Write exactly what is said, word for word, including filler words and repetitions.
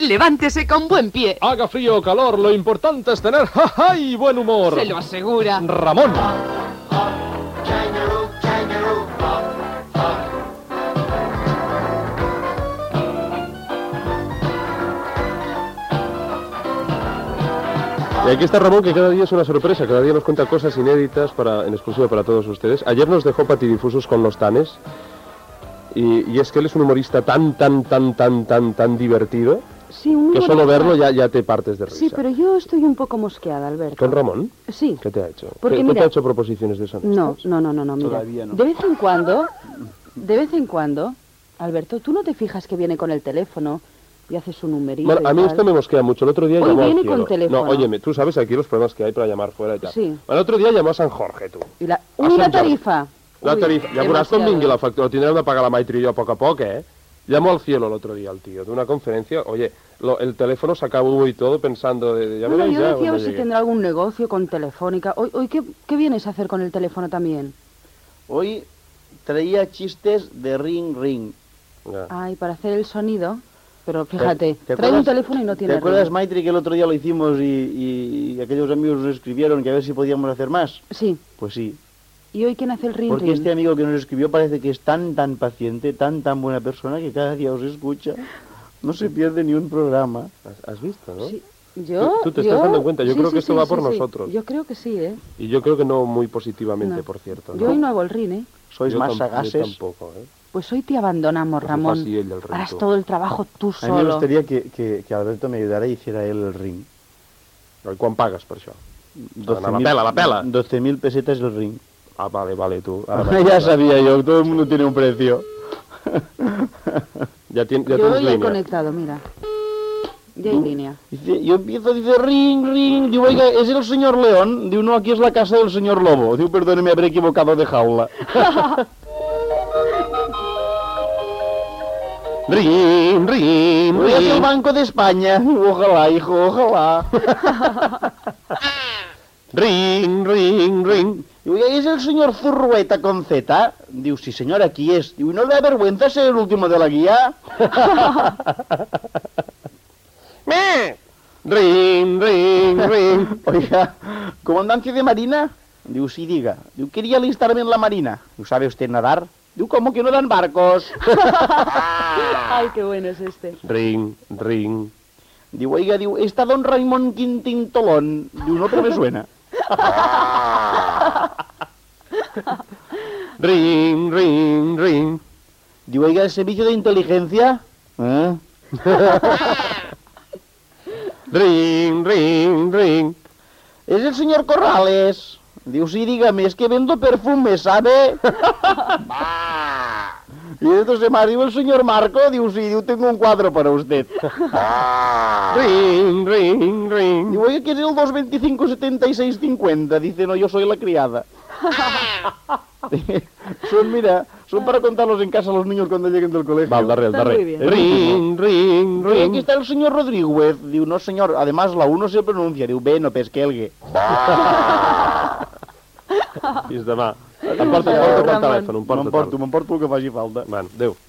Levántese con buen pie. Haga frío o calor, lo importante es tener jaja y buen humor. Se lo asegura. Ramón. Y aquí está Ramón, que cada día es una sorpresa, cada día nos cuenta cosas inéditas para, en exclusiva para todos ustedes. Ayer nos dejó patidifusos con los tanes, y, y es que él es un humorista tan, tan, tan, tan, tan, tan divertido, sí, un que humorista. Solo verlo ya, ya te partes de risa. Sí, pero yo estoy un poco mosqueada, Alberto. ¿Con Ramón? Sí. ¿Qué te ha hecho? Porque, ¿Qué, mira, ¿Te ha hecho proposiciones de esas? No, no, no, no, no, mira. Todavía no. De vez en cuando, de vez en cuando, Alberto, ¿tú no te fijas que viene con el teléfono y hace su numerito? Bueno, a mí esto me mosquea mucho. El otro día Hoy llamó viene al cielo. con teléfono. No, óyeme, tú sabes aquí los problemas que hay para llamar fuera y tal. Sí. Bueno, el otro día llamó a San Jorge, tú. I la... A Uy, Sant la Jordi. tarifa. La Uy, tarifa. Ya veuràs com demasiado. vingui la factura. Lo tendremos de pagar la Maitri y yo poco a poco, ¿eh? Llamó al cielo el otro día el tío, de una conferencia. Oye, lo, el teléfono se acabó y todo pensando de... Ya Bueno, veréis yo ya decía cuando a ver si llegue. tendrá algún negocio con Telefónica. Hoy, hoy ¿qué, ¿qué vienes a hacer con el teléfono también? Hoy traía chistes de ring ring. Ya. Ay, para hacer el sonido. Pero fíjate, ¿Te trae un acuerdas- teléfono y no tiene ¿Te acuerdas, ring. Maitri, que el otro día lo hicimos y, y- y aquellos amigos nos escribieron que a ver si podíamos hacer más? Sí. Pues sí. ¿Y hoy quién hace el ring Porque ring? este amigo que nos escribió parece que es tan, tan paciente, tan, tan buena persona que cada día os escucha. No se pierde ni un programa. ¿Has, has visto, no? Sí. Yo, Tú- tú te yo- estás dando cuenta, yo sí, creo sí, que esto sí, va sí, por sí. nosotros. Yo creo que sí, ¿eh? Y yo creo que no muy positivamente, No. por cierto. Yo hoy no hago el ring, ¿eh? Sois Yo más tam- sagaces. Yo tampoco, ¿eh? Pues hoy te abandonamos, Pues Ramón. fue así el del ring, Harás tú. todo el trabajo tú A mí me solo. gustaría que, que, que Alberto me ayudara y hiciera él el ring. I quan pagues per això? doce la mil- pela, la pela. doce mil pesetas el ring. Ah, vale, vale, tú. Ya sabía yo, todo el mundo tiene un precio. Ya, tien, ya Yo tienes hoy he línea. conectado, mira. Ya hay línea. Dice, yo empiezo, dice, ring, ring. Digo, oiga, ¿es el señor León? Digo, no, aquí es la casa del señor Lobo. Digo, perdone, me habré equivocado de jaula. Rin, rin, Voy hacia el rin. Banco de España. Ojalá, hijo, ojalá. Ring, ring, ring. Digo, ¿y es el señor Zurrueta con Z? Digo, sí, señor, aquí es. Digo, ¿no le da vergüenza ser el último de la guía? Me. Ring, ring, ring. Oiga, ¿comandancia de Marina? Digo, sí, diga. Digo, quería alistarme en la Marina. Digo, ¿sabe usted nadar? Digo, ¿cómo que no dan barcos? Ay, qué bueno es este. Ring, ring. Digo, oiga, digo, ¿está don Raimón Quintín Tolón? Digo, no, pero me suena. Ring, ring, ring. Digo, oiga, ¿el servicio de inteligencia? ¿Eh? Ring, ring, ring. ¿Es el señor Corrales? Digo, sí, dígame, es que vendo perfume, ¿sabe? Y entonces me digo, el señor Marco, digo, sí, digo, tengo un cuadro para usted. Ring, ring, ring. Digo, oye, ¿qué es el dos veinticinco setenta y seis cincuenta? Dice, no, yo soy la criada. Son, mira, son para contarlos en casa a los niños cuando lleguen del colegio. Va, el darrer, el Está darrer. muy bien. Ring, ring, Digo, aquí ring. está el señor Rodríguez. Digo, no, señor, además la U no se pronuncia. Digo, bé, no pesquelgue. Fins demà. Em porta, em porta el telèfon, em Me'n porta. porto, me'n porto el que faci falta. Van, adéu.